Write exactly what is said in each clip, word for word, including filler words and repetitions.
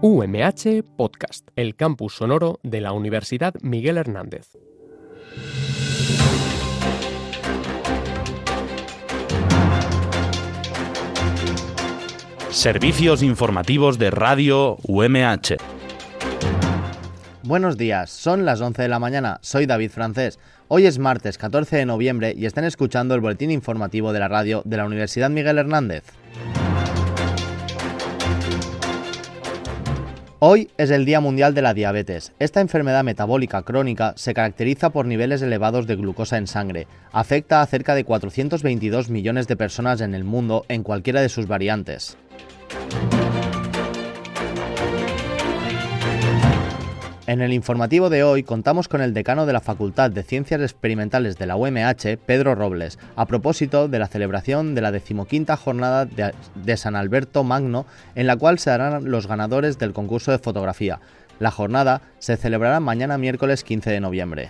U M H Podcast, el campus sonoro de la Universidad Miguel Hernández. Servicios informativos de Radio U M H. Buenos días, son las once de la mañana, soy David Francés. Hoy es martes catorce de noviembre y están escuchando el boletín informativo de la radio de la Universidad Miguel Hernández. Hoy es el Día Mundial de la Diabetes. Esta enfermedad metabólica crónica se caracteriza por niveles elevados de glucosa en sangre. Afecta a cerca de cuatrocientos veintidós millones de personas en el mundo en cualquiera de sus variantes. En el informativo de hoy contamos con el decano de la Facultad de Ciencias Experimentales de la U M H, Pedro Robles, a propósito de la celebración de la decimoquinta jornada de, de San Alberto Magno, en la cual se darán los ganadores del concurso de fotografía. La jornada se celebrará mañana miércoles quince de noviembre.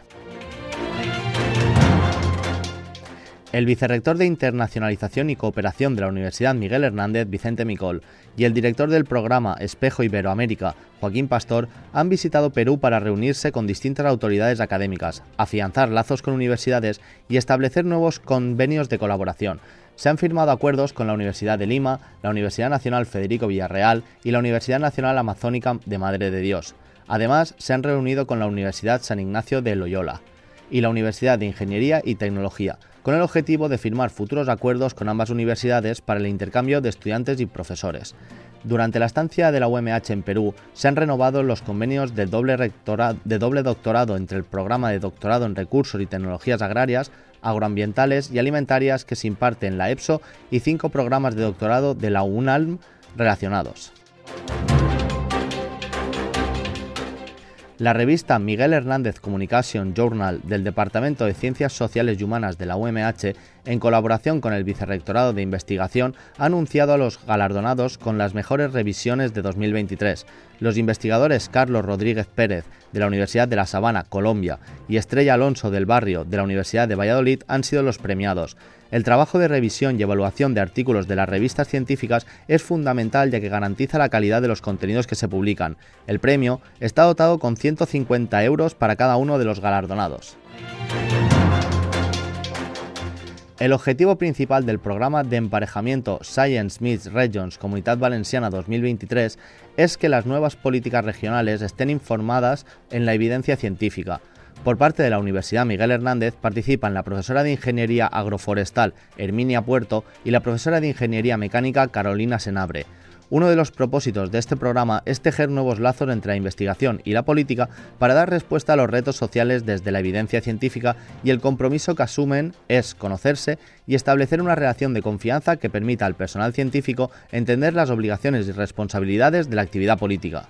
El vicerrector de Internacionalización y Cooperación de la Universidad Miguel Hernández, Vicente Micol, y el director del programa Espejo Iberoamérica, Joaquín Pastor, han visitado Perú para reunirse con distintas autoridades académicas, afianzar lazos con universidades y establecer nuevos convenios de colaboración. Se han firmado acuerdos con la Universidad de Lima, la Universidad Nacional Federico Villarreal y la Universidad Nacional Amazónica de Madre de Dios. Además, se han reunido con la Universidad San Ignacio de Loyola y la Universidad de Ingeniería y Tecnología, con el objetivo de firmar futuros acuerdos con ambas universidades para el intercambio de estudiantes y profesores. Durante la estancia de la U M H en Perú, se han renovado los convenios de doble, rectora, de doble doctorado entre el programa de doctorado en Recursos y Tecnologías Agrarias, Agroambientales y Alimentarias que se imparte en la EPSO y cinco programas de doctorado de la UNALM relacionados. La revista Miguel Hernández Communication Journal del Departamento de Ciencias Sociales y Humanas de la U M H, en colaboración con el Vicerrectorado de Investigación, ha anunciado a los galardonados con las mejores revisiones de dos mil veintitrés. Los investigadores Carlos Rodríguez Pérez, de la Universidad de La Sabana, Colombia, y Estrella Alonso del Barrio, de la Universidad de Valladolid, han sido los premiados. El trabajo de revisión y evaluación de artículos de las revistas científicas es fundamental ya que garantiza la calidad de los contenidos que se publican. El premio está dotado con ciento cincuenta euros para cada uno de los galardonados. El objetivo principal del programa de emparejamiento Science Meets Regions Comunitat Valenciana dos mil veintitrés es que las nuevas políticas regionales estén informadas en la evidencia científica. Por parte de la Universidad Miguel Hernández participan la profesora de Ingeniería Agroforestal Herminia Puerto y la profesora de Ingeniería Mecánica Carolina Senabre. Uno de los propósitos de este programa es tejer nuevos lazos entre la investigación y la política para dar respuesta a los retos sociales desde la evidencia científica, y el compromiso que asumen es conocerse y establecer una relación de confianza que permita al personal científico entender las obligaciones y responsabilidades de la actividad política.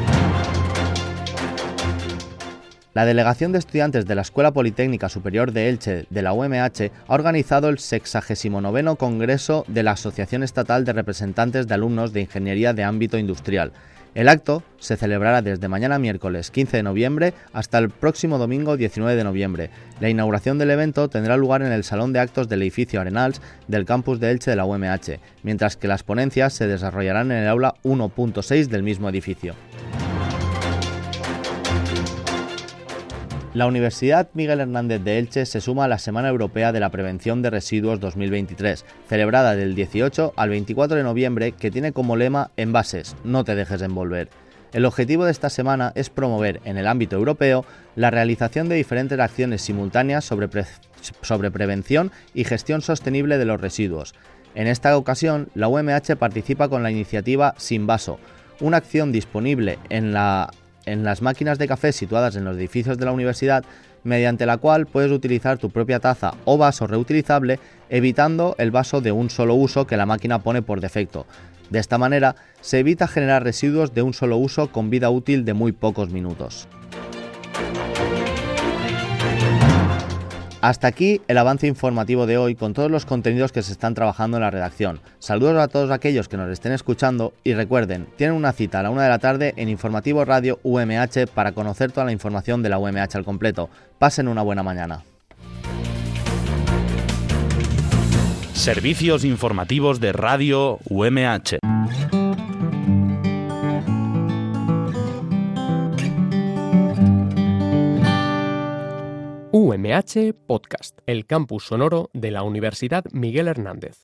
La Delegación de Estudiantes de la Escuela Politécnica Superior de Elche de la U M H ha organizado el sexagésimo noveno Congreso de la Asociación Estatal de Representantes de Alumnos de Ingeniería de Ámbito Industrial. El acto se celebrará desde mañana miércoles quince de noviembre hasta el próximo domingo diecinueve de noviembre. La inauguración del evento tendrá lugar en el Salón de Actos del edificio Arenals del campus de Elche de la U M H, mientras que las ponencias se desarrollarán en el aula uno punto seis del mismo edificio. La Universidad Miguel Hernández de Elche se suma a la Semana Europea de la Prevención de Residuos dos mil veintitrés, celebrada del dieciocho al veinticuatro de noviembre, que tiene como lema Envases, no te dejes envolver. El objetivo de esta semana es promover, en el ámbito europeo, la realización de diferentes acciones simultáneas sobre, pre- sobre prevención y gestión sostenible de los residuos. En esta ocasión, la U M H participa con la iniciativa Sin Vaso, una acción disponible en la en las máquinas de café situadas en los edificios de la universidad, mediante la cual puedes utilizar tu propia taza o vaso reutilizable, evitando el vaso de un solo uso que la máquina pone por defecto. De esta manera, se evita generar residuos de un solo uso con vida útil de muy pocos minutos. Hasta aquí el avance informativo de hoy con todos los contenidos que se están trabajando en la redacción. Saludos a todos aquellos que nos estén escuchando y recuerden, tienen una cita a la una de la tarde en Informativo Radio U M H para conocer toda la información de la U M H al completo. Pasen una buena mañana. Servicios informativos de Radio U M H. M H Podcast, el campus sonoro de la Universidad Miguel Hernández.